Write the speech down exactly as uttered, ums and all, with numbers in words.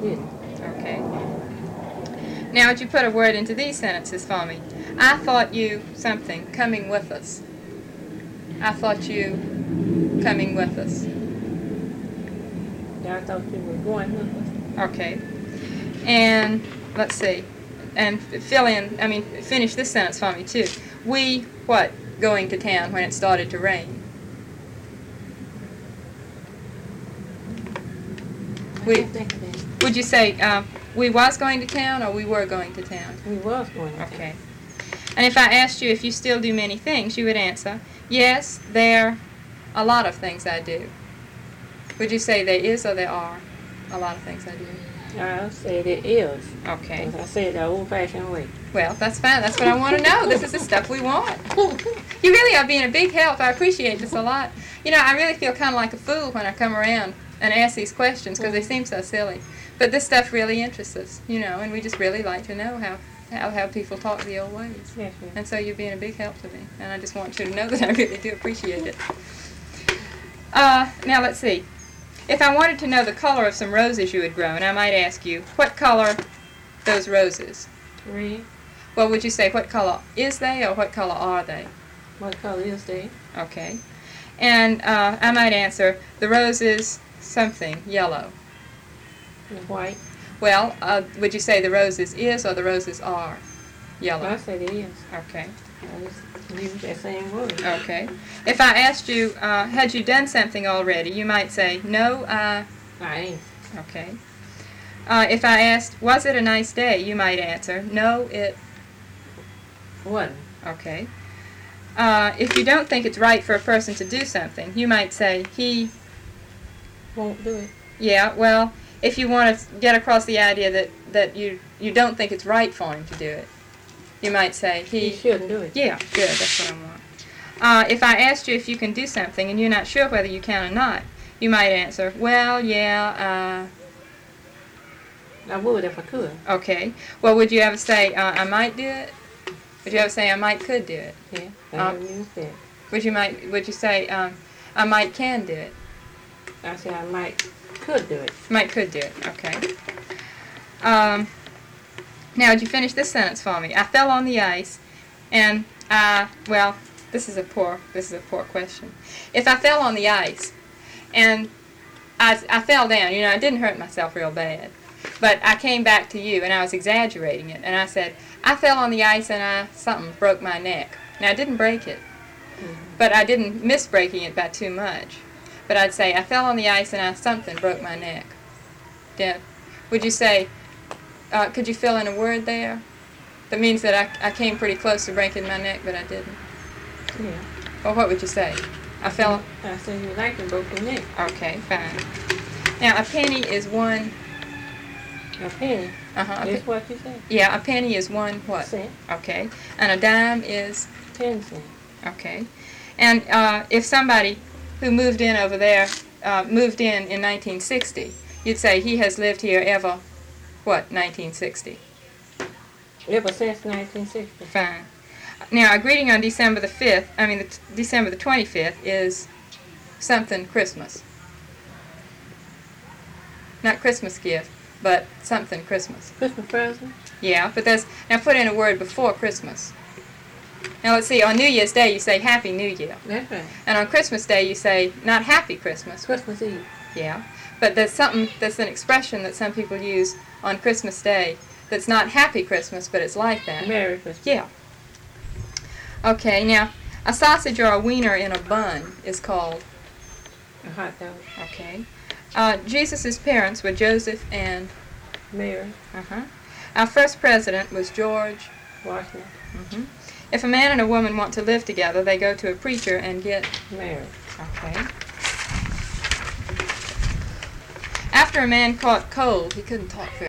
didn't. Okay. Now would you put a word into these sentences for me? I thought you something coming with us. I thought you coming with us. Yeah, I thought you were going with us. Okay. And let's see. And fill in, I mean, finish this sentence for me too. We, what, going to town when it started to rain? I We, can't think of that. would you say uh, we was going to town or we were going to town? We was going to Okay. And if I asked you if you still do many things, you would answer, yes, there are a lot of things I do. Would you say there is or there are a lot of things I do? town. I said it is. Okay. I said it the old-fashioned way. Well, that's fine. That's what I want to know. This is the stuff we want. You really are being a big help. I appreciate this a lot. You know, I really feel kind of like a fool when I come around and ask these questions because they seem so silly. But this stuff really interests us, you know, and we just really like to know how, how, how people talk the old ways. Yes, ma'am. And so you're being a big help to me. And I just want you to know that I really do appreciate it. Uh, now, let's see. If I wanted to know the color of some roses you had grown, I might ask you, what color those roses? Red. Well, would you say what color is they or what color are they? What color is they? Okay. And uh, I might answer, the rose is something, yellow. And white. Well, uh, would you say the roses is or the roses are yellow? I said it is. Okay. I just used that same word. Okay. If I asked you, uh, had you done something already, you might say, no, uh, I ain't. okay. Uh, if I asked, was it a nice day, you might answer, no, it, Wasn't. okay. Uh, if you don't think it's right for a person to do something, you might say, he, Won't do it. yeah, well, if you want to get across the idea that, that you, you don't think it's right for him to do it, you might say, He he, shouldn't do it. yeah, good, that's what I want. Uh, if I asked you if you can do something and you're not sure whether you can or not, you might answer, well, yeah, I would if I could. uh, okay. Well, would you ever say, uh, I might do it? Would you ever say, I might could do it? Yeah. I Um, never used that. Would you might, would you say, um, I might can do it? I said I might could do it. Might could do it, okay. Um, now, would you finish this sentence for me? I fell on the ice, and I, well, this is a poor, this is a poor question. If I fell on the ice, and I, I fell down, you know, I didn't hurt myself real bad, but I came back to you, and I was exaggerating it, and I said, I fell on the ice, and I, something broke my neck. Now, I didn't break it, but I didn't miss breaking it by too much. But I'd say, I fell on the ice, and I, something broke my neck. Yeah. Would you say, uh, could you fill in a word there? That means that I, I came pretty close to breaking my neck, but I didn't. Yeah. Or what would you say? I fell... I said you like to broke your neck. Okay, fine. Now, a penny is one... A penny. Uh-huh. a That's pe- what you said. yeah, a penny is one what? Cent. Okay. And a dime is... Ten cents. Okay. And uh, if somebody who moved in over there uh, moved in in nineteen sixty, you'd say he has lived here ever, what, nineteen sixty? Ever since nineteen sixty. Fine. Now, a greeting on December the fifth, I mean, the t- December the twenty-fifth is something Christmas. Not Christmas gift, but something Christmas. Christmas present. Yeah, but there's, now put in a word before Christmas. Now, let's see, on New Year's Day you say Happy New Year. That's right. And on Christmas Day you say not Happy Christmas. Christmas Eve. Yeah. But there's something, that's an expression that some people use on Christmas Day that's not Happy Christmas, but it's like that. Merry Christmas. Yeah. Okay, now, a sausage or a wiener in a bun is called, A hot dog. okay. Uh, Jesus' parents were Joseph and, Mary. uh-huh. Our first president was George. Washington. hmm If a man and a woman want to live together, they go to a preacher and get, Mary. okay. After a man caught cold, he couldn't talk very